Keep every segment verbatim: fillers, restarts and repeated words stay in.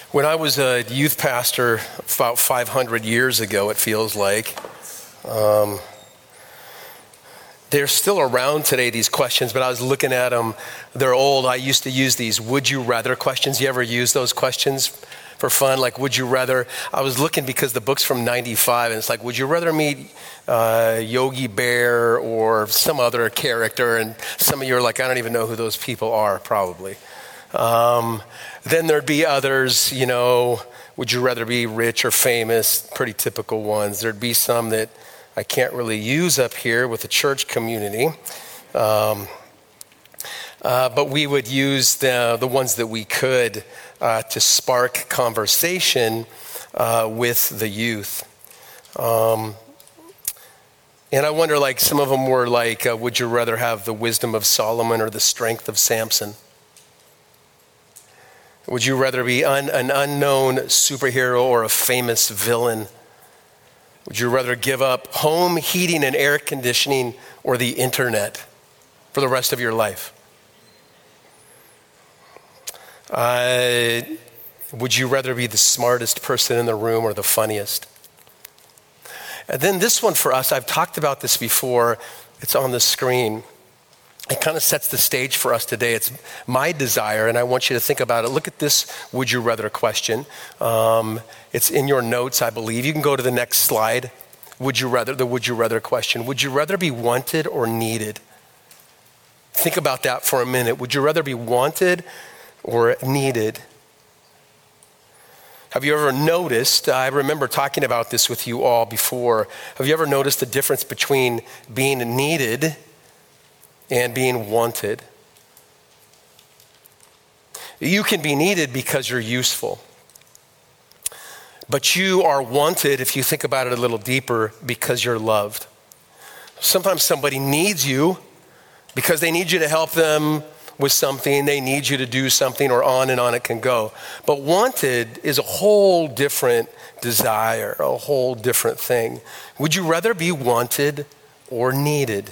When I was a youth pastor about five hundred years ago, it feels like, um, they're still around today, these questions, but I was looking at them. They're old. I used to use these would you rather questions. You ever use those questions for fun? Like, would you rather? I was looking because the book's from ninety-five, and it's like, would you rather meet uh, Yogi Bear or some other character? And some of you are like, I don't even know who those people are, probably. Um, then there'd be others, you know, would you rather be rich or famous? Pretty typical ones. There'd be some that I can't really use up here with the church community. Um, uh, but we would use the, the ones that we could uh, to spark conversation uh, with the youth. Um, and I wonder, like, some of them were like, uh, would you rather have the wisdom of Solomon or the strength of Samson? Would you rather be un, an unknown superhero or a famous villain? Would you rather give up home heating and air conditioning or the internet for the rest of your life? Uh, would you rather be the smartest person in the room or the funniest? And then this one for us, I've talked about this before. It's on the screen. It kind of sets the stage for us today. It's my desire, and I want you to think about it. Look at this would you rather question. Um, it's in your notes, I believe. You can go to the next slide. Would you rather, the would you rather question. Would you rather be wanted or needed? Think about that for a minute. Would you rather be wanted or needed? Have you ever noticed, I remember talking about this with you all before, have you ever noticed the difference between being needed and being wanted? You can be needed because you're useful. But you are wanted, if you think about it a little deeper, because you're loved. Sometimes somebody needs you because they need you to help them with something, they need you to do something, or on and on it can go. But wanted is a whole different desire, a whole different thing. Would you rather be wanted or needed?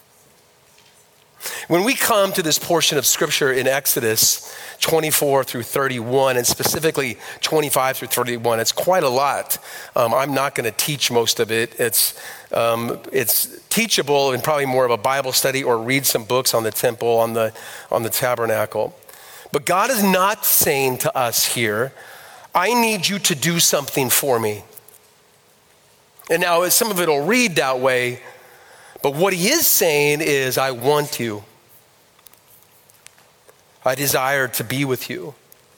When we come to this portion of scripture in Exodus twenty-four through thirty-one, and specifically twenty-five through thirty-one, it's quite a lot. Um, I'm not going to teach most of it. It's um, it's teachable and probably more of a Bible study or read some books on the temple, on the on the tabernacle. But God is not saying to us here, I need you to do something for me. And now some of it will read that way, but what he is saying is, I want you. I desire to be with you.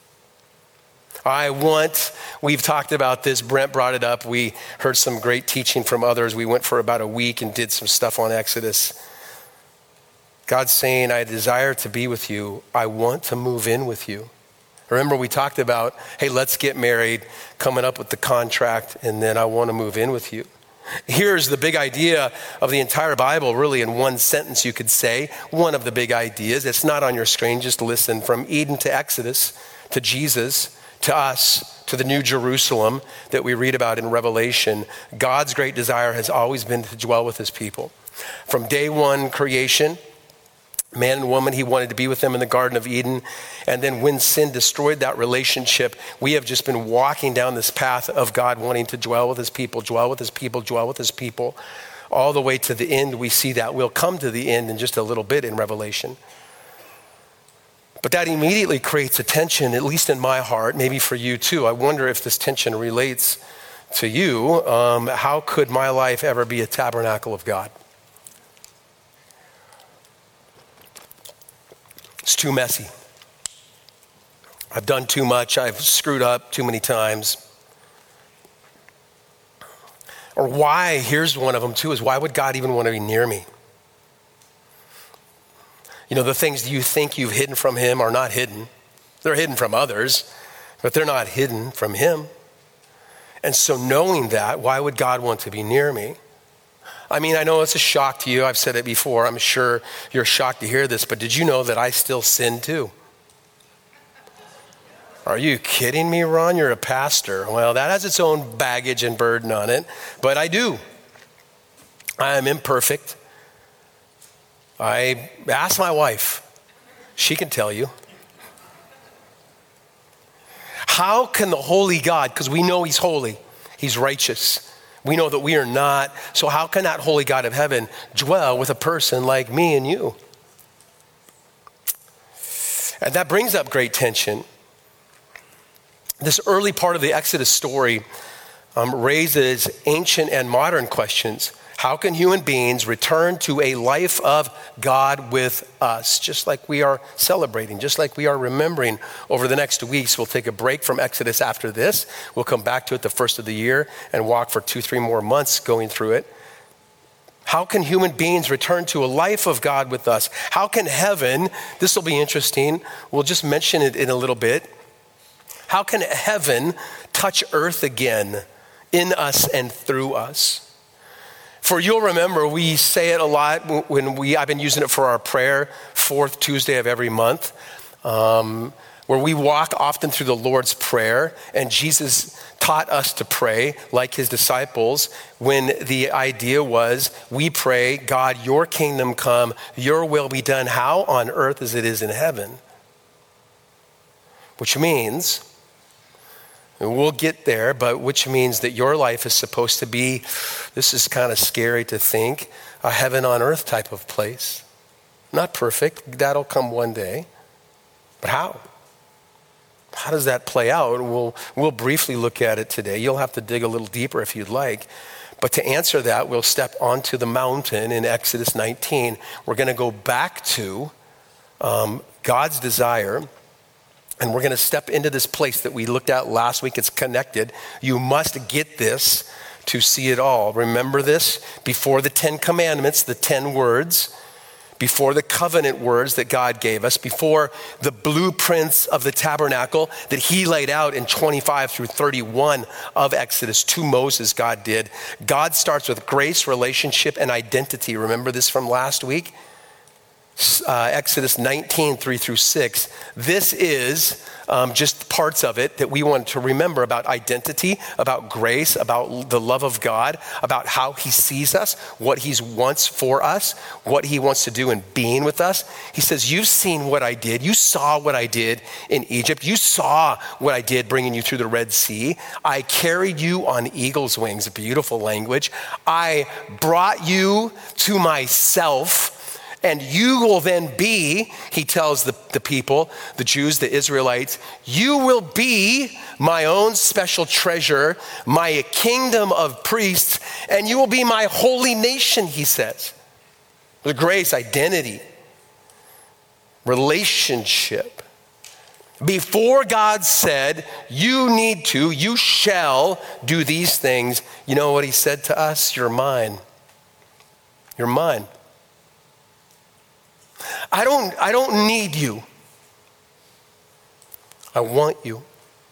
I want, we've talked about this, Brent brought it up. We heard some great teaching from others. We went for about a week and did some stuff on Exodus. God's saying, I desire to be with you. I want to move in with you. Remember, we talked about, hey, let's get married, coming up with the contract, and then I want to move in with you. Here's the big idea of the entire Bible, really in one sentence you could say. One of the big ideas. It's not on your screen, just listen. From Eden to Exodus, to Jesus, to us, to the New Jerusalem that we read about in Revelation, God's great desire has always been to dwell with his people. From day one creation, man and woman, he wanted to be with them in the Garden of Eden. And then when sin destroyed that relationship, we have just been walking down this path of God wanting to dwell with his people, dwell with his people, dwell with his people. All the way to the end, we see that. We'll come to the end in just a little bit in Revelation. But that immediately creates a tension, at least in my heart, maybe for you too. I wonder if this tension relates to you. Um, how could my life ever be a tabernacle of God? It's too messy. I've done too much. I've screwed up too many times. Or why, here's one of them too, is why would God even want to be near me? You know, the things you think you've hidden from him are not hidden. They're hidden from others, but they're not hidden from him. And so knowing that, why would God want to be near me? I mean, I know it's a shock to you. I've said it before. I'm sure you're shocked to hear this, but did you know that I still sin too? Are you kidding me, Ron? You're a pastor. Well, that has its own baggage and burden on it, but I do. I am imperfect. I asked my wife. She can tell you. How can the holy God, because we know he's holy, he's righteous. We know that we are not. So how can that holy God of heaven dwell with a person like me and you? And that brings up great tension. This early part of the Exodus story um, raises ancient and modern questions. How can human beings return to a life of God with us, just like we are celebrating, just like we are remembering over the next weeks? We'll take a break from Exodus after this. We'll come back to it the first of the year and walk for two, three more months going through it. How can human beings return to a life of God with us? How can heaven, this will be interesting, we'll just mention it in a little bit. How can heaven touch earth again in us and through us? For you'll remember, we say it a lot when we, I've been using it for our prayer, fourth Tuesday of every month, um, where we walk often through the Lord's Prayer, and Jesus taught us to pray like his disciples when the idea was we pray, God, your kingdom come, your will be done, how? On earth as it is in heaven. Which means, and we'll get there, but which means that your life is supposed to be, this is kind of scary to think, a heaven on earth type of place. Not perfect, that'll come one day. But how? How does that play out? We'll, we'll briefly look at it today. You'll have to dig a little deeper if you'd like. But to answer that, we'll step onto the mountain in Exodus nineteen. We're going to go back to um, God's desire. And we're going to step into this place that we looked at last week. It's connected. You must get this to see it all. Remember this? Before the Ten Commandments, the ten words, before the covenant words that God gave us, before the blueprints of the tabernacle that he laid out in twenty-five through thirty-one of Exodus to Moses, God did. God starts with grace, relationship, and identity. Remember this from last week? Uh, Exodus nineteen, three through six. This is um, just parts of it that we want to remember about identity, about grace, about the love of God, about how he sees us, what he wants for us, what he wants to do in being with us. He says, you've seen what I did. You saw what I did in Egypt. You saw what I did bringing you through the Red Sea. I carried you on eagle's wings, beautiful language. I brought you to myself. And you will then be, he tells the, the people, the Jews, the Israelites, you will be my own special treasure, my kingdom of priests, and you will be my holy nation, he says. The grace, identity, relationship. Before God said, you need to, you shall do these things, you know what he said to us? You're mine. You're mine. I don't, I don't need you. I want you.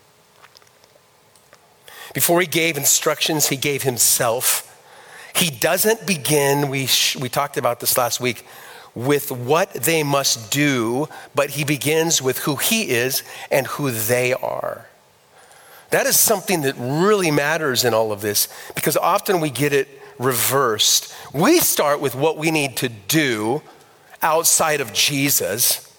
Before he gave instructions, he gave himself. He doesn't begin, we, sh- we talked about this last week, with what they must do, but he begins with who he is and who they are. That is something that really matters in all of this, because often we get it reversed. We start with what we need to do outside of Jesus.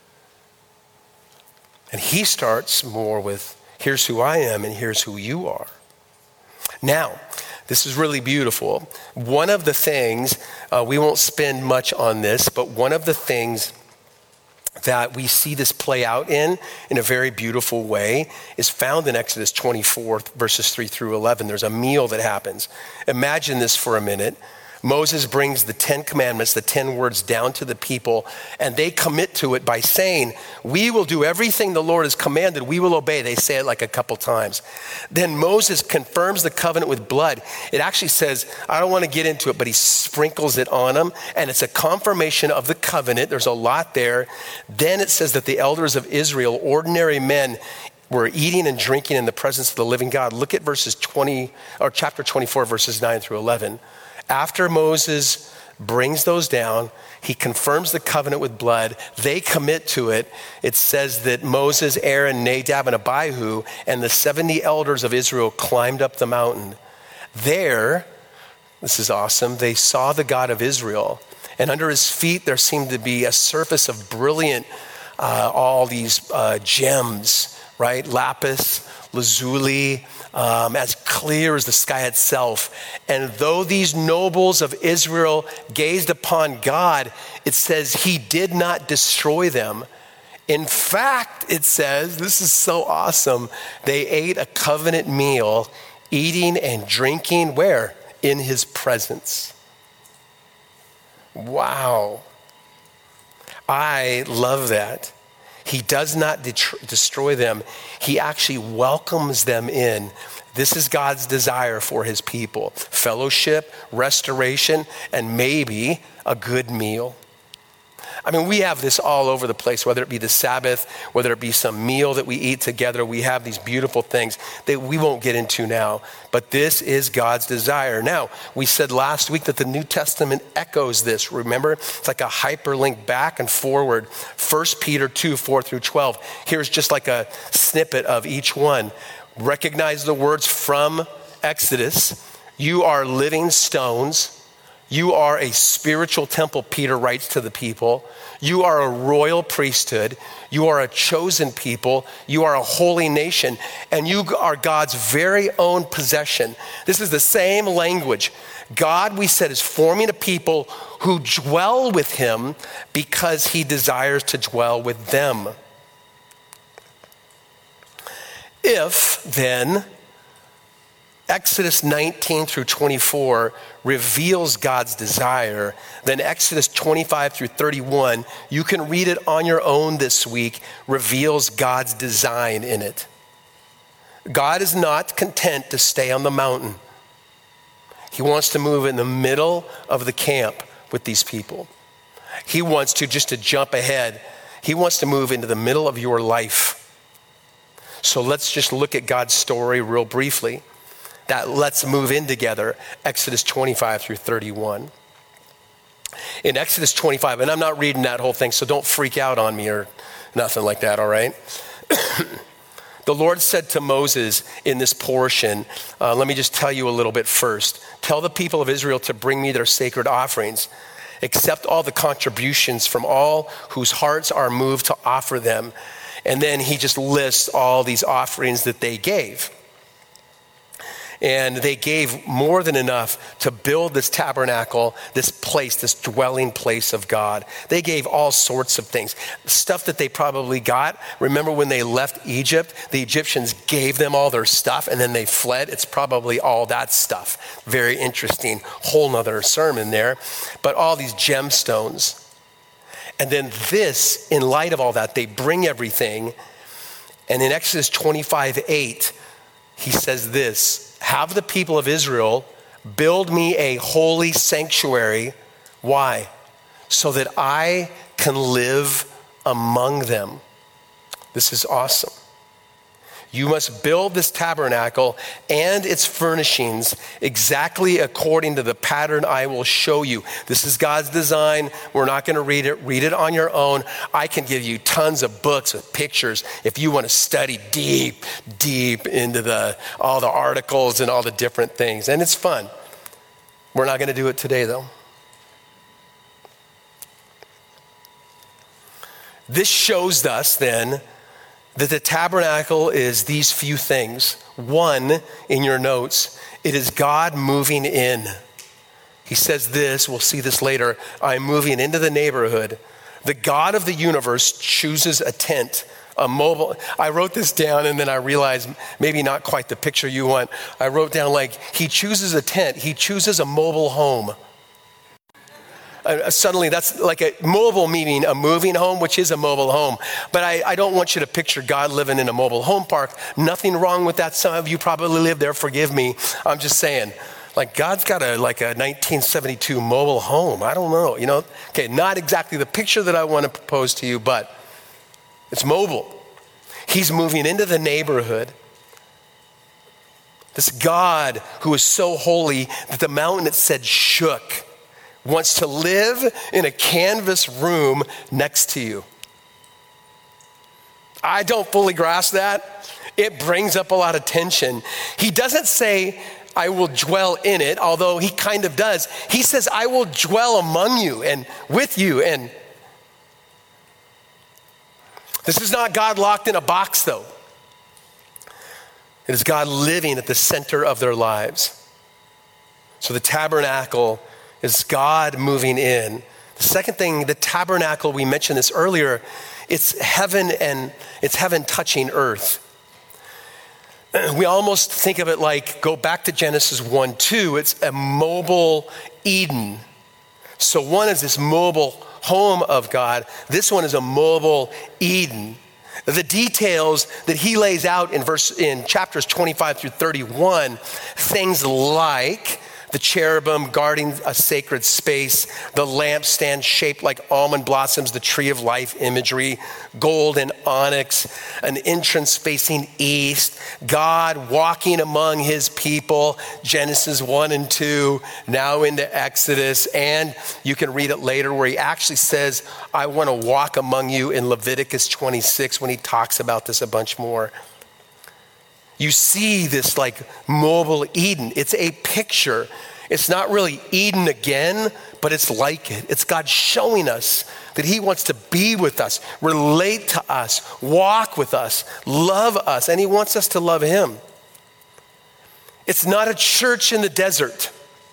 And he starts more with, here's who I am and here's who you are. Now, this is really beautiful. One of the things, uh, we won't spend much on this, but one of the things that we see this play out in, in a very beautiful way, is found in Exodus twenty-four, verses three through eleven. There's a meal that happens. Imagine this for a minute. Moses brings the Ten Commandments, the ten words down to the people, and they commit to it by saying, we will do everything the Lord has commanded, we will obey. They say it like a couple times. Then Moses confirms the covenant with blood. It actually says, I don't want to get into it, but he sprinkles it on them, and it's a confirmation of the covenant. There's a lot there. Then it says that the elders of Israel, ordinary men, were eating and drinking in the presence of the living God. Look at verses twenty, or chapter twenty-four, verses nine through eleven. After Moses brings those down, he confirms the covenant with blood. They commit to it. It says that Moses, Aaron, Nadab, and Abihu, and the seventy elders of Israel climbed up the mountain. There, this is awesome, they saw the God of Israel. And under his feet, there seemed to be a surface of brilliant, uh, all these uh, gems, right? Lapis, lazuli, um, as clear as the sky itself. And though these nobles of Israel gazed upon God, it says he did not destroy them. In fact, it says, this is so awesome, they ate a covenant meal, eating and drinking where? In his presence. Wow. I love that. He does not det- destroy them. He actually welcomes them in. This is God's desire for his people. Fellowship, restoration, and maybe a good meal. I mean, we have this all over the place, whether it be the Sabbath, whether it be some meal that we eat together. We have these beautiful things that we won't get into now, but this is God's desire. Now, we said last week that the New Testament echoes this. Remember, it's like a hyperlink back and forward. First Peter two, four through twelve. Here's just like a snippet of each one. Recognize the words from Exodus. You are living stones. You are a spiritual temple, Peter writes to the people. You are a royal priesthood. You are a chosen people. You are a holy nation. And you are God's very own possession. This is the same language. God, we said, is forming a people who dwell with him because he desires to dwell with them. If, then, Exodus nineteen through twenty-four reveals God's desire, then Exodus twenty-five through thirty-one, you can read it on your own this week, reveals God's design in it. God is not content to stay on the mountain. He wants to move in the middle of the camp with these people. He wants to, just to jump ahead, he wants to move into the middle of your life. So let's just look at God's story real briefly. That let's move in together, Exodus twenty-five through thirty-one. In Exodus twenty-five, and I'm not reading that whole thing, so don't freak out on me or nothing like that, all right? The Lord said to Moses in this portion, uh, let me just tell you a little bit first. Tell the people of Israel to bring me their sacred offerings. Accept all the contributions from all whose hearts are moved to offer them. And then he just lists all these offerings that they gave. And they gave more than enough to build this tabernacle, this place, this dwelling place of God. They gave all sorts of things, stuff that they probably got. Remember when they left Egypt, the Egyptians gave them all their stuff and then they fled. It's probably all that stuff. Very interesting, whole nother sermon there. But all these gemstones. And then this, in light of all that, they bring everything. And in Exodus twenty-five eight, he says this, have the people of Israel build me a holy sanctuary. Why? So that I can live among them. This is awesome. You must build this tabernacle and its furnishings exactly according to the pattern I will show you. This is God's design. We're not going to read it. Read it on your own. I can give you tons of books with pictures if you want to study deep, deep into the all the articles and all the different things. And it's fun. We're not going to do it today, though. This shows us then that the tabernacle is these few things. One, in your notes, it is God moving in. He says this, we'll see this later, I'm moving into the neighborhood. The God of the universe chooses a tent, a mobile. I wrote this down and then I realized maybe not quite the picture you want. I wrote down like, he chooses a tent, he chooses a mobile home. Uh, suddenly that's like a mobile meaning a moving home, which is a mobile home. But I, I don't want you to picture God living in a mobile home park. Nothing wrong with that. Some of you probably live there. Forgive me. I'm just saying, like God's got a like a nineteen seventy-two mobile home. I don't know, you know. Okay, not exactly the picture that I want to propose to you, but it's mobile. He's moving into the neighborhood. This God who is so holy that the mountain, it said, shook, wants to live in a canvas room next to you. I don't fully grasp that. It brings up a lot of tension. He doesn't say, I will dwell in it, although he kind of does. He says, I will dwell among you and with you. And this is not God locked in a box, though. It is God living at the center of their lives. So the tabernacle is God moving in. The second thing, the tabernacle, we mentioned this earlier, it's heaven and it's heaven touching earth. We almost think of it like, go back to Genesis one, two, it's a mobile Eden. So one is this mobile home of God. This one is a mobile Eden. The details that he lays out in verse in chapters twenty-five through thirty-one, things like the cherubim guarding a sacred space, the lampstand shaped like almond blossoms, the tree of life imagery, gold and onyx, an entrance facing east, God walking among his people, Genesis one and two, now into Exodus, and you can read it later where he actually says, I want to walk among you in Leviticus twenty-six when he talks about this a bunch more. You see this like mobile Eden. It's a picture. It's not really Eden again, but it's like it. It's God showing us that he wants to be with us, relate to us, walk with us, love us, and he wants us to love him. It's not a church in the desert.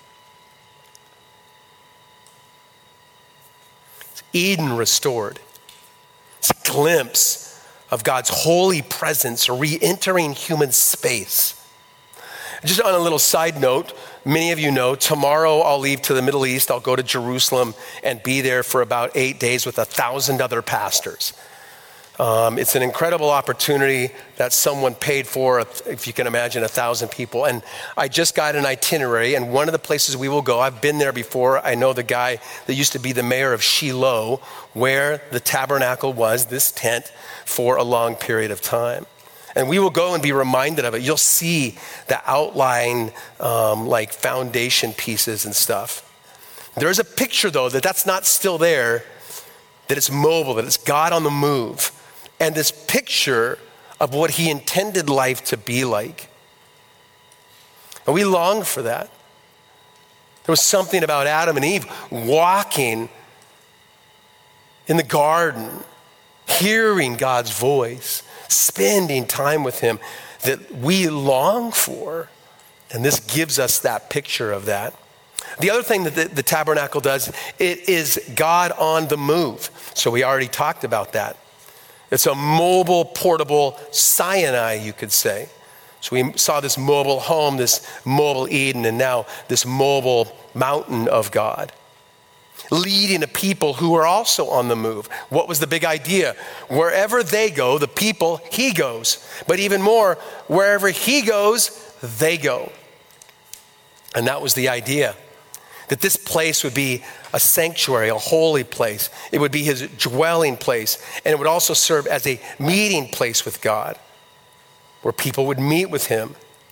It's Eden restored. It's a glimpse of God's holy presence re-entering human space. Just on a little side note, many of you know, tomorrow I'll leave to the Middle East. I'll go to Jerusalem and be there for about eight days with a thousand other pastors. Um, it's an incredible opportunity that someone paid for, if you can imagine, a thousand people. And I just got an itinerary, and one of the places we will go, I've been there before. I know the guy that used to be the mayor of Shiloh, where the tabernacle was, this tent, for a long period of time. And we will go and be reminded of it. You'll see the outline, um, like foundation pieces and stuff. There's a picture, though, that that's not still there, that it's mobile, that it's God on the move. And this picture of what he intended life to be like. And we long for that. There was something about Adam and Eve walking in the garden, hearing God's voice, spending time with him that we long for. And this gives us that picture of that. The other thing that the, the tabernacle does, it is God on the move. So we already talked about that. It's a mobile, portable Sinai, you could say. So we saw this mobile home, this mobile Eden, and now this mobile mountain of God, leading a people who are also on the move. What was the big idea? Wherever they go, the people, he goes. But even more, wherever he goes, they go. And that was the idea. That this place would be a sanctuary, a holy place. It would be his dwelling place. And it would also serve as a meeting place with God, where people would meet with him.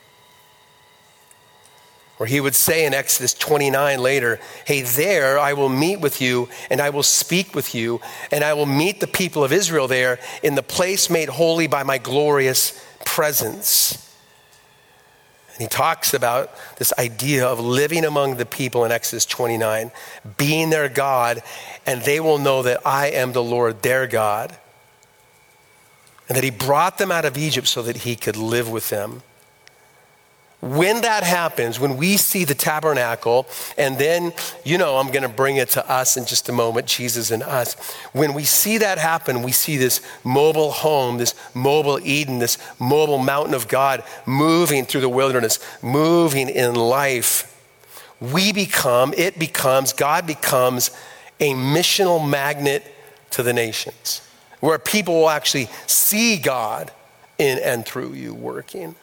Where he would say in Exodus twenty-nine later, hey, there I will meet with you and I will speak with you and I will meet the people of Israel there in the place made holy by my glorious presence. And he talks about this idea of living among the people in Exodus twenty-nine, being their God, and they will know that I am the Lord their God. And that he brought them out of Egypt so that he could live with them. When that happens, when we see the tabernacle, and then, you know, I'm going to bring it to us in just a moment, Jesus and us. When we see that happen, we see this mobile home, this mobile Eden, this mobile mountain of God moving through the wilderness, moving in life. We become, it becomes, God becomes a missional magnet to the nations, where people will actually see God in and through you working.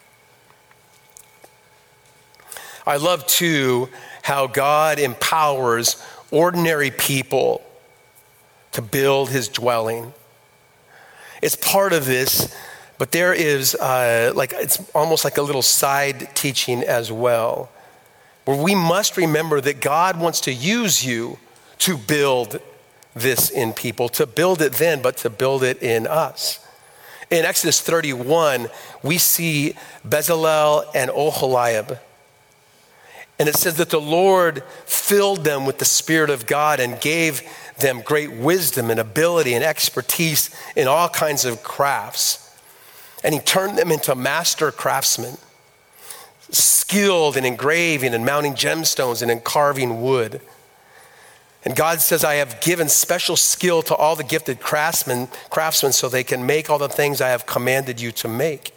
I love, too, how God empowers ordinary people to build his dwelling. It's part of this, but there is, uh, like, it's almost like a little side teaching as well, where we must remember that God wants to use you to build this in people, to build it then, but to build it in us. In Exodus thirty-one, we see Bezalel and Oholiab. And it says that the Lord filled them with the Spirit of God and gave them great wisdom and ability and expertise in all kinds of crafts. And he turned them into master craftsmen, skilled in engraving and mounting gemstones and in carving wood. And God says, I have given special skill to all the gifted craftsmen, craftsmen so they can make all the things I have commanded you to make.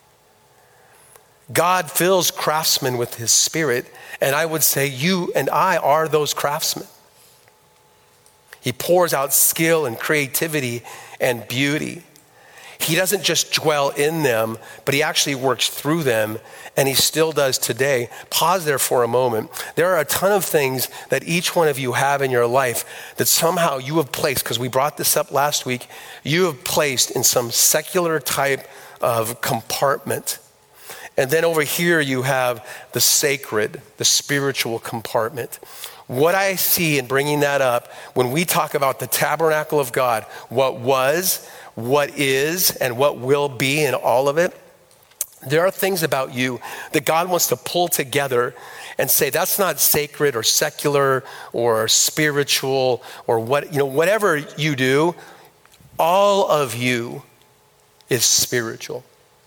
God fills craftsmen with his spirit, and I would say you and I are those craftsmen. He pours out skill and creativity and beauty. He doesn't just dwell in them, but he actually works through them, and he still does today. Pause there for a moment. There are a ton of things that each one of you have in your life that somehow you have placed, because we brought this up last week, you have placed in some secular type of compartment. And then over here you have the sacred, the spiritual compartment. What I see in bringing that up, when we talk about the tabernacle of God, what was, what is, and what will be in all of it, there are things about you that God wants to pull together and say, that's not sacred or secular or spiritual or what, you know, whatever you do, all of you is spiritual.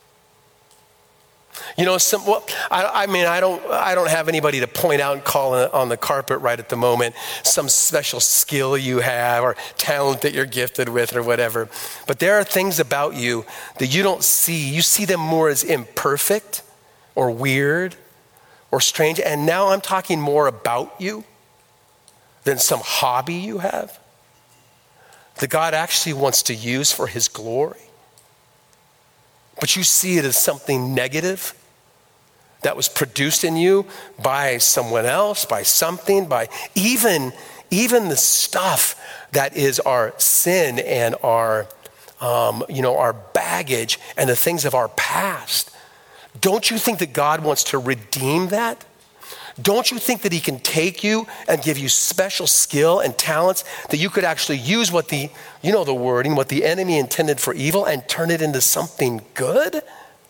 You know, some, well, I, I mean, I don't, I don't have anybody to point out and call on the carpet right at the moment, some special skill you have or talent that you're gifted with or whatever. But there are things about you that you don't see. You see them more as imperfect or weird or strange. And now I'm talking more about you than some hobby you have that God actually wants to use for his glory. But you see it as something negative that was produced in you by someone else, by something, by even, even the stuff that is our sin and our, um, you know, our baggage and the things of our past. Don't you think that God wants to redeem that? Don't you think that he can take you and give you special skill and talents that you could actually use what the, you know the wording, what the enemy intended for evil and turn it into something good?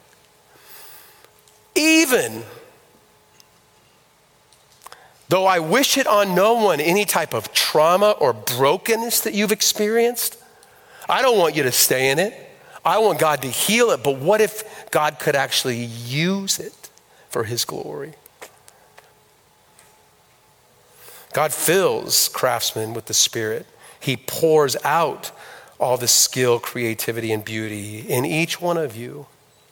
Even though I wish it on no one, any type of trauma or brokenness that you've experienced, I don't want you to stay in it. I want God to heal it. But what if God could actually use it for his glory? God fills craftsmen with the Spirit. He pours out all the skill, creativity, and beauty in each one of you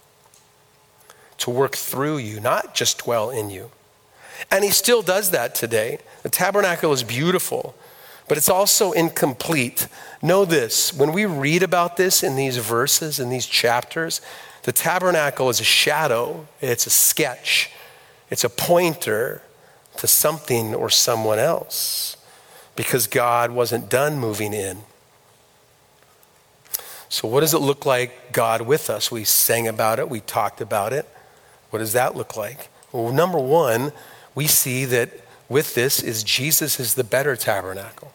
to work through you, not just dwell in you. And he still does that today. The tabernacle is beautiful, but it's also incomplete. Know this, when we read about this in these verses, in these chapters, the tabernacle is a shadow, it's a sketch, it's a pointer to something or someone else, because God wasn't done moving in. So what does it look like, God with us? We sang about it, we talked about it. What does that look like? Well, number one, we see that with this is Jesus is the better tabernacle.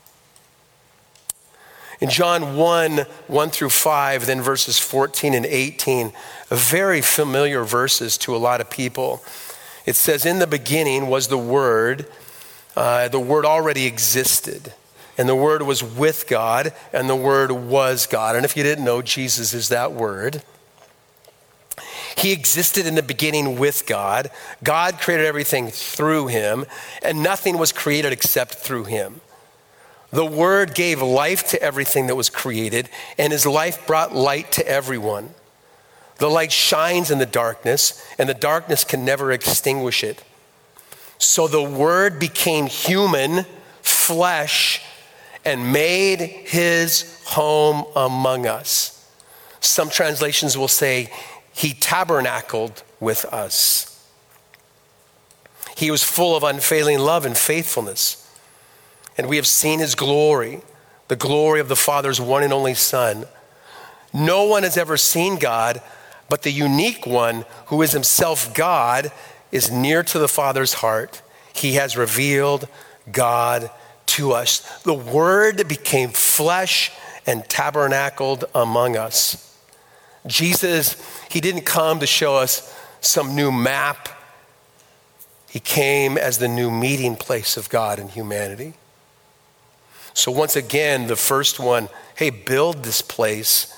In John one, one through five, then verses fourteen and eighteen, very familiar verses to a lot of people. It says, in the beginning was the Word. Uh, the Word already existed. And the Word was with God, and the Word was God. And if you didn't know, Jesus is that Word. He existed in the beginning with God. God created everything through him, and nothing was created except through him. The Word gave life to everything that was created, and his life brought light to everyone. The light shines in the darkness, and the darkness can never extinguish it. So the Word became human, flesh, and made his home among us. Some translations will say, he tabernacled with us. He was full of unfailing love and faithfulness. And we have seen his glory, the glory of the Father's one and only Son. No one has ever seen God, but the unique one, who is himself God, is near to the Father's heart. He has revealed God to us. The Word became flesh and tabernacled among us. Jesus, he didn't come to show us some new map. He came as the new meeting place of God and humanity. So once again, the first one, hey, build this place.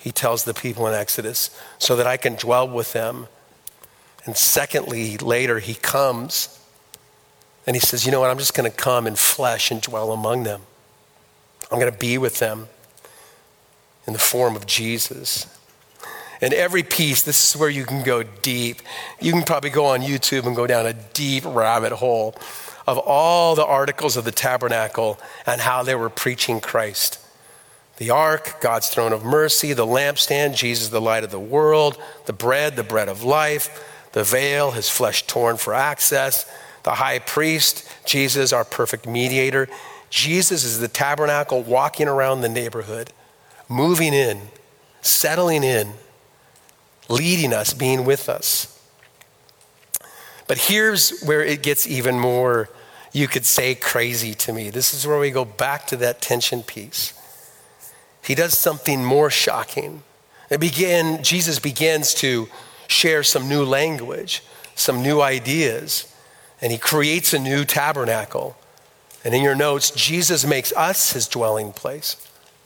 he tells the people in Exodus, so that I can dwell with them. And secondly, later he comes and he says, you know what, I'm just going to come in flesh and dwell among them. I'm going to be with them in the form of Jesus. And every piece, this is where you can go deep. You can probably go on YouTube and go down a deep rabbit hole of all the articles of the tabernacle and how they were preaching Christ. The ark, God's throne of mercy, the lampstand, Jesus, the light of the world, the bread, the bread of life, the veil, his flesh torn for access, the high priest, Jesus, our perfect mediator. Jesus is the tabernacle walking around the neighborhood, moving in, settling in, leading us, being with us. But here's where it gets even more, you could say, crazy to me. This is where we go back to that tension piece. He does something more shocking. It began, Jesus begins to share some new language, some new ideas, and he creates a new tabernacle. And in your notes, Jesus makes us his dwelling place.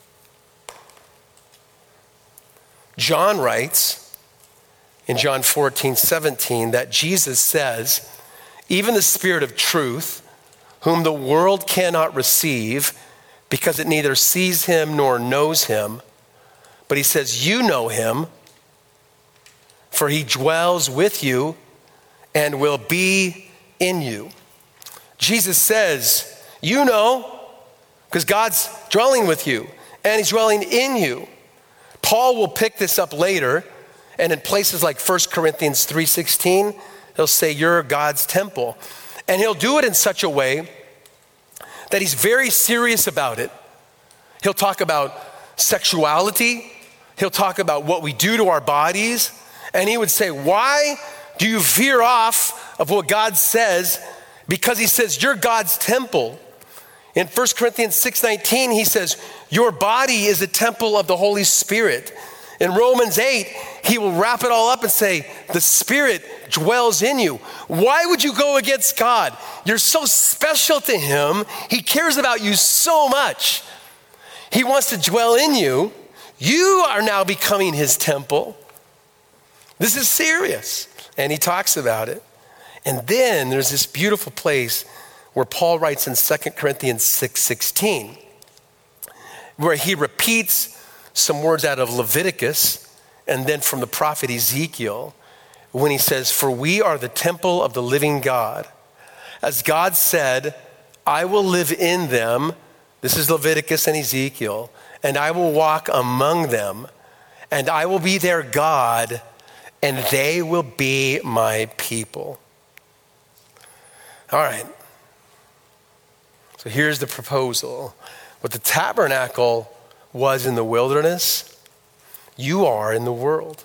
John writes in John fourteen, seventeen that Jesus says, even the Spirit of truth, whom the world cannot receive because it neither sees him nor knows him, but he says, you know him, for he dwells with you and will be in you. Jesus says, you know, because God's dwelling with you and he's dwelling in you. Paul will pick this up later, and in places like First Corinthians three sixteen, he'll say, you're God's temple. And he'll do it in such a way that he's very serious about it. He'll talk about sexuality. He'll talk about what we do to our bodies. And he would say, why do you veer off of what God says? Because he says, you're God's temple. In First Corinthians six nineteen, he says, your body is a temple of the Holy Spirit. In Romans eight, he will wrap it all up and say, the Spirit dwells in you. Why would you go against God? You're so special to him. He cares about you so much. He wants to dwell in you. You are now becoming his temple. This is serious. And he talks about it. And then there's this beautiful place where Paul writes in Second Corinthians six sixteen, where he repeats some words out of Leviticus and then from the prophet Ezekiel, when he says, for we are the temple of the living God. As God said, I will live in them. This is Leviticus and Ezekiel. And I will walk among them, and I will be their God, and they will be my people. All right. So here's the proposal. What the tabernacle was in the wilderness, you are in the world.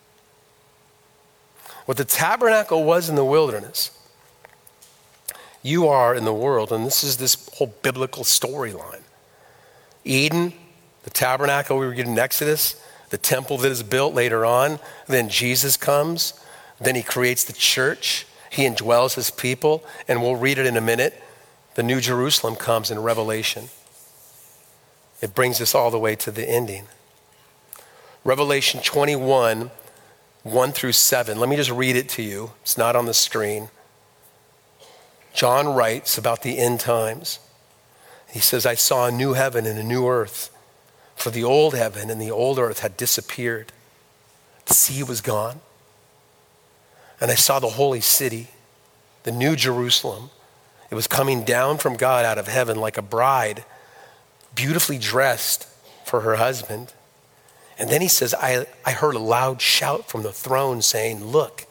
What the tabernacle was in the wilderness, you are in the world. And this is this whole biblical storyline. Eden, the tabernacle we were getting in Exodus, the temple that is built later on, then Jesus comes, then he creates the church, he indwells his people, and we'll read it in a minute. The New Jerusalem comes in Revelation. It brings us all the way to the ending. Revelation twenty-one, one through seven. Let me just read it to you. It's not on the screen. John writes about the end times. He says, I saw a new heaven and a new earth, for the old heaven and the old earth had disappeared. The sea was gone. And I saw the holy city, the New Jerusalem. It was coming down from God out of heaven like a bride, beautifully dressed for her husband. And then he says, I, I heard a loud shout from the throne saying, look,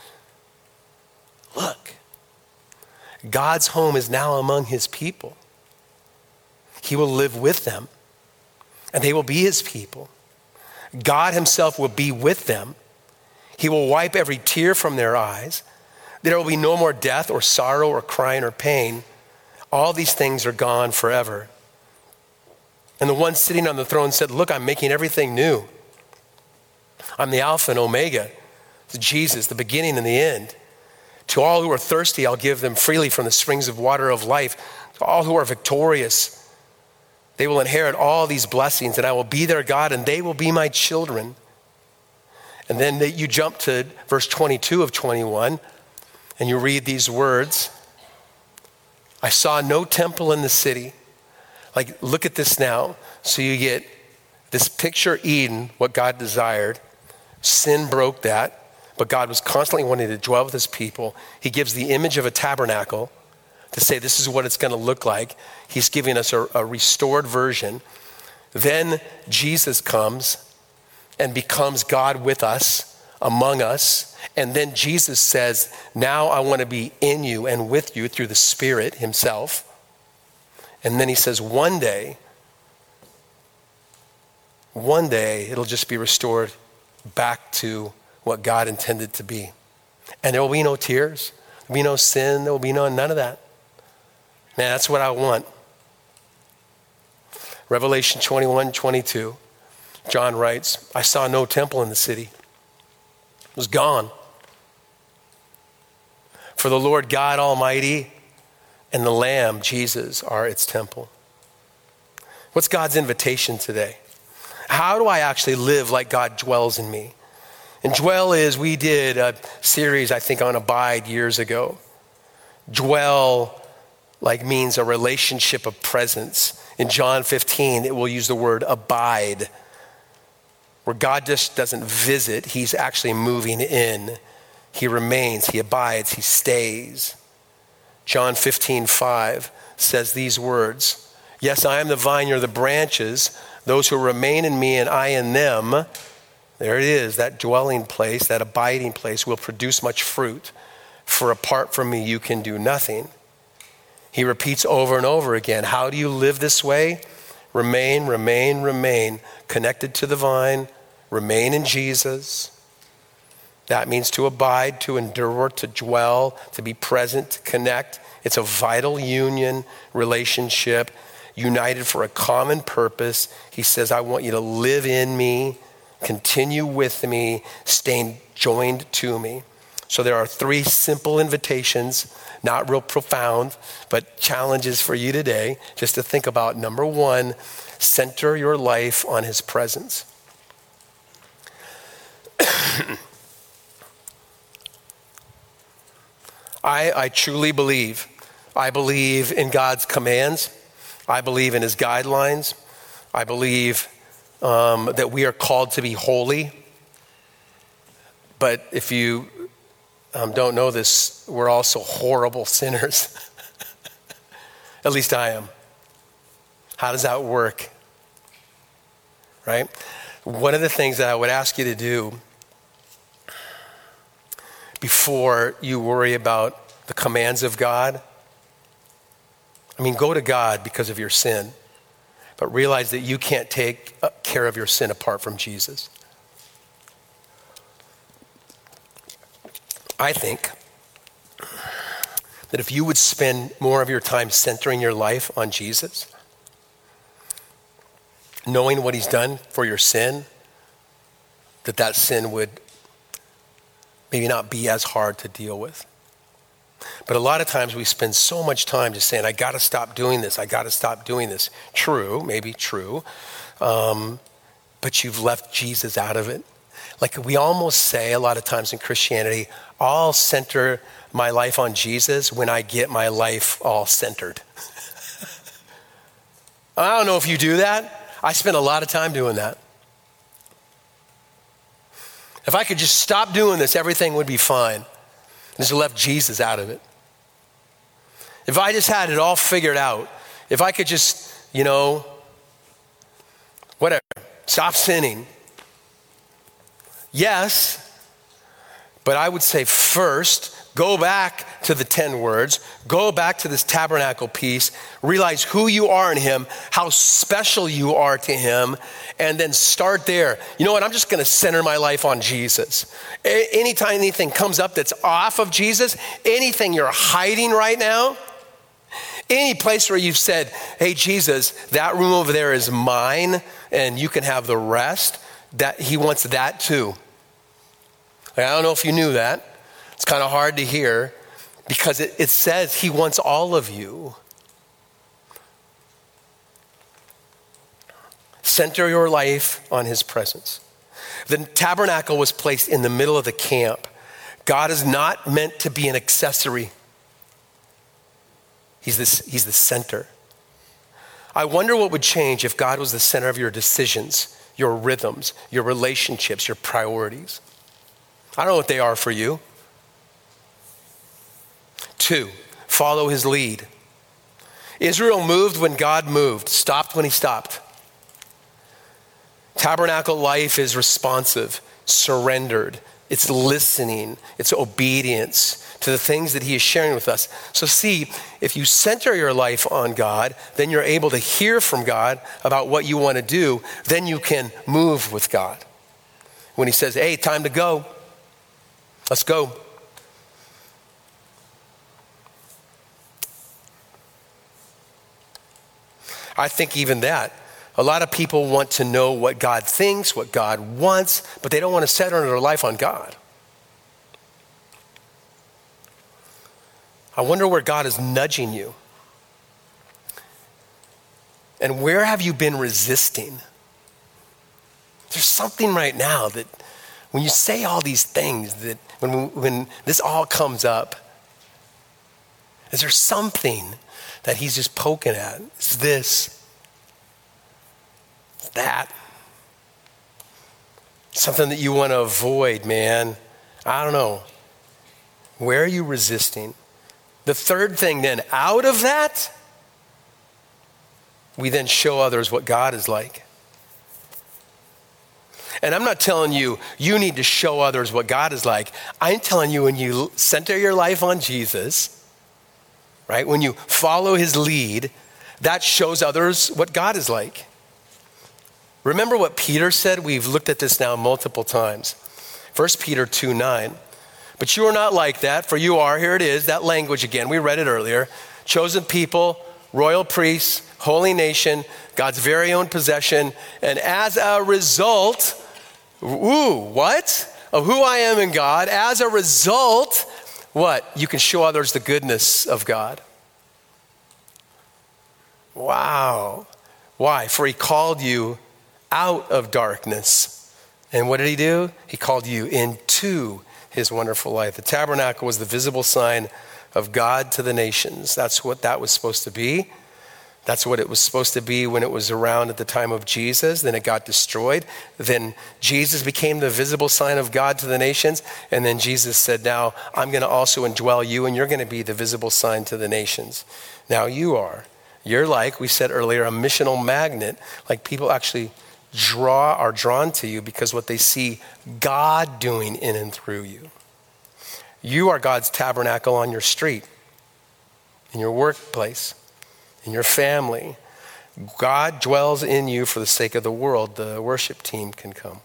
look, God's home is now among his people. He will live with them, and they will be his people. God himself will be with them. He will wipe every tear from their eyes. There will be no more death or sorrow or crying or pain. All these things are gone forever. And the one sitting on the throne said, look, I'm making everything new. I'm the Alpha and Omega. It's Jesus, the beginning and the end. To all who are thirsty, I'll give them freely from the springs of water of life. To all who are victorious, They will inherit all these blessings, and I will be their God, and they will be my children. And then you jump to verse twenty-two of twenty-one, and you read these words. I saw no temple in the city. Like, look at this now. So you get this picture Eden, what God desired. Sin broke that, but God was constantly wanting to dwell with his people. He gives the image of a tabernacle to say this is what it's going to look like. He's giving us a, a restored version. Then Jesus comes and becomes God with us, among us. And then Jesus says, now I want to be in you and with you through the Spirit himself. And then he says, one day, one day it'll just be restored back to what God intended to be. And there will be no tears, there will be no sin, there will be no none of that. Man, that's what I want. Revelation twenty-one, twenty-two, John writes, I saw no temple in the city. It was gone. For the Lord God Almighty and the Lamb, Jesus, are its temple. What's God's invitation today? How do I actually live like God dwells in me? And dwell is, we did a series, I think, on Abide years ago. Dwell like means a relationship of presence. In John fifteen, it will use the word abide, where God just doesn't visit, he's actually moving in. He remains, he abides, he stays. John fifteen, five says these words, yes, I am the vine, you're the branches. Those who remain in me and I in them, there it is, that dwelling place, that abiding place will produce much fruit. For apart from me, you can do nothing. He repeats over and over again, how do you live this way? Remain, remain, remain, connected to the vine, remain in Jesus. That means to abide, to endure, to dwell, to be present, to connect. It's a vital union relationship, united for a common purpose. He says, I want you to live in me, continue with me, staying joined to me. So there are three simple invitations, not real profound, but challenges for you today, just to think about. Number one, center your life on his presence. I, I truly believe, I believe in God's commands. I believe in his guidelines. I believe um, that we are called to be holy. But if you um, don't know this, we're also horrible sinners. At least I am. How does that work? Right? One of the things that I would ask you to do before you worry about the commands of God, I mean, go to God because of your sin, but realize that you can't take care of your sin apart from Jesus. I think that if you would spend more of your time centering your life on Jesus, knowing what he's done for your sin, that that sin would maybe not be as hard to deal with. But a lot of times we spend so much time just saying, I got to stop doing this. I got to stop doing this. True, maybe true. Um, but you've left Jesus out of it. Like we almost say a lot of times in Christianity, I'll center my life on Jesus when I get my life all centered. I don't know if you do that. I spend a lot of time doing that. If I could just stop doing this, everything would be fine. Just left Jesus out of it. If I just had it all figured out, if I could just, you know, whatever, stop sinning. Yes, but I would say first, go back to the ten words, go back to this tabernacle piece, realize who you are in him, how special you are to him, and then start there. You know what? I'm just going to center my life on Jesus. A- anytime anything comes up that's off of Jesus, anything you're hiding right now, any place where you've said, hey, Jesus, that room over there is mine and you can have the rest, that he wants that too. Like, I don't know if you knew that. It's kind of hard to hear because it, it says he wants all of you. Center your life on his presence. The tabernacle was placed in the middle of the camp. God is not meant to be an accessory. He's this, he's the center. I wonder what would change if God was the center of your decisions, your rhythms, your relationships, your priorities. I don't know what they are for you. Two, follow his lead. Israel moved when God moved, stopped when he stopped. Tabernacle life is responsive, surrendered. It's listening. It's obedience to the things that he is sharing with us. So see, if you center your life on God, then you're able to hear from God about what you want to do. Then you can move with God. When he says, hey, time to go. Let's go. I think even that, a lot of people want to know what God thinks, what God wants, but they don't want to center their life on God. I wonder where God is nudging you. And where have you been resisting? There's something right now that when you say all these things, that when, when this all comes up, is there something that he's just poking at? It's this, it's that. Something that you want to avoid, man. I don't know. Where are you resisting? The third thing then, out of that, we then show others what God is like. And I'm not telling you, you need to show others what God is like. I'm telling you, when you center your life on Jesus, right? When you follow his lead, that shows others what God is like. Remember what Peter said? We've looked at this now multiple times. First Peter two nine. But you are not like that, for you are, here it is, that language again, we read it earlier, chosen people, royal priests, holy nation, God's very own possession, and as a result, ooh, what? Of who I am in God, as a result, what? You can show others the goodness of God. Wow. Why? For he called you out of darkness. And what did he do? He called you into his wonderful life. The tabernacle was the visible sign of God to the nations. That's what that was supposed to be. That's what it was supposed to be when it was around at the time of Jesus. Then it got destroyed. Then Jesus became the visible sign of God to the nations. And then Jesus said, now I'm going to also indwell you, and you're going to be the visible sign to the nations. Now you are. You're like, we said earlier, a missional magnet. Like people actually draw are drawn to you because what they see God doing in and through you. You are God's tabernacle on your street, in your workplace, in your family. God dwells in you for the sake of the world. The worship team can come.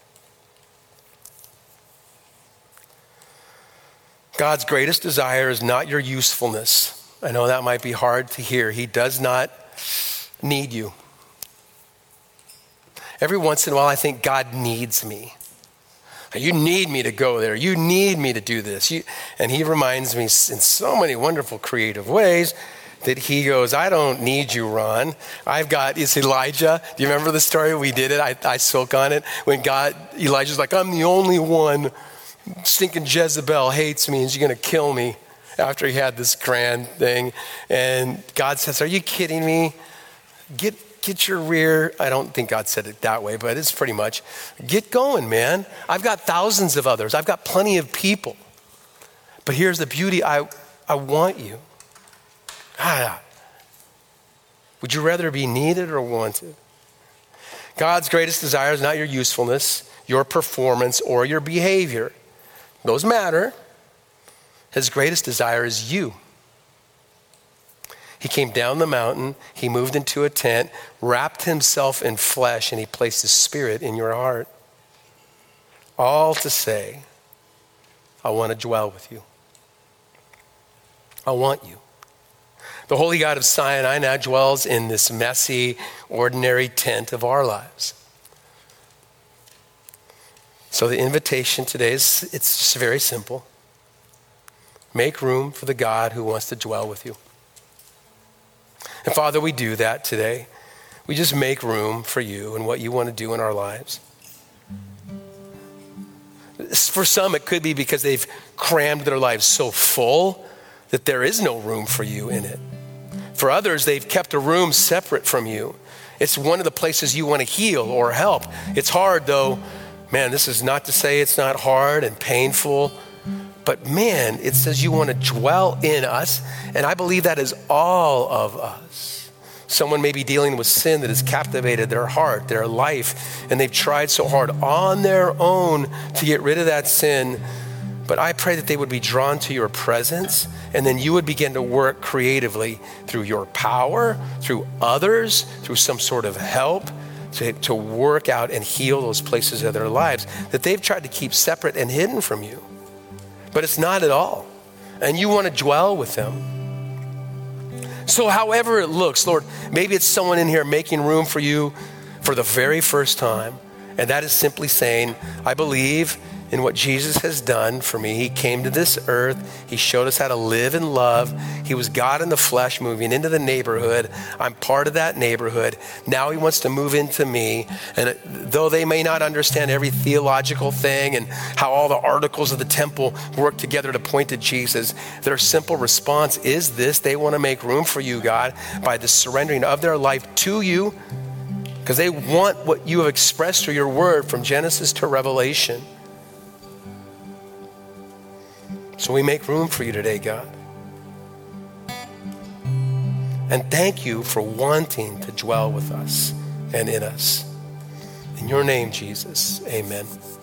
God's greatest desire is not your usefulness. I know that might be hard to hear. He does not need you. Every once in a while, I think God needs me. You need me to go there. You need me to do this. You, and he reminds me in so many wonderful, creative ways that he goes, I don't need you, Ron. I've got, it's Elijah. Do you remember the story? We did it. I, I spoke on it. When God, Elijah's like, I'm the only one. Stinking Jezebel hates me and she's going to kill me, after he had this grand thing. And God says, are you kidding me? Get Get your rear, I don't think God said it that way, but it's pretty much, get going, man. I've got thousands of others. I've got plenty of people. But here's the beauty, I, I want you. Ah, would you rather be needed or wanted? God's greatest desire is not your usefulness, your performance, or your behavior. Those matter. His greatest desire is you. He came down the mountain, he moved into a tent, wrapped himself in flesh, and he placed his spirit in your heart. All to say, I want to dwell with you. I want you. The holy God of Sinai now dwells in this messy, ordinary tent of our lives. So the invitation today is, it's just very simple. Make room for the God who wants to dwell with you. And Father, we do that today. we just make room for you and what you want to do in our lives. For some, it could be because they've crammed their lives so full that there is no room for you in it. For others, they've kept a room separate from you. It's one of the places you want to heal or help. It's hard though. Man, this is not to say it's not hard and painful, but man, it says you want to dwell in us. And I believe that is all of us. Someone may be dealing with sin that has captivated their heart, their life, and they've tried so hard on their own to get rid of that sin. But I pray that they would be drawn to your presence, and then you would begin to work creatively through your power, through others, through some sort of help to, to work out and heal those places of their lives that they've tried to keep separate and hidden from you. But it's not at all. And you want to dwell with them. So however it looks, Lord, maybe it's someone in here making room for you for the very first time. And that is simply saying, I believe in what Jesus has done for me. He came to this earth. He showed us how to live and love. He was God in the flesh moving into the neighborhood. I'm part of that neighborhood. Now he wants to move into me. And though they may not understand every theological thing and how all the articles of the temple work together to point to Jesus, their simple response is this: they want to make room for you, God, by the surrendering of their life to you, because they want what you have expressed through your word from Genesis to Revelation. So we make room for you today, God. And thank you for wanting to dwell with us and in us. In your name, Jesus, amen.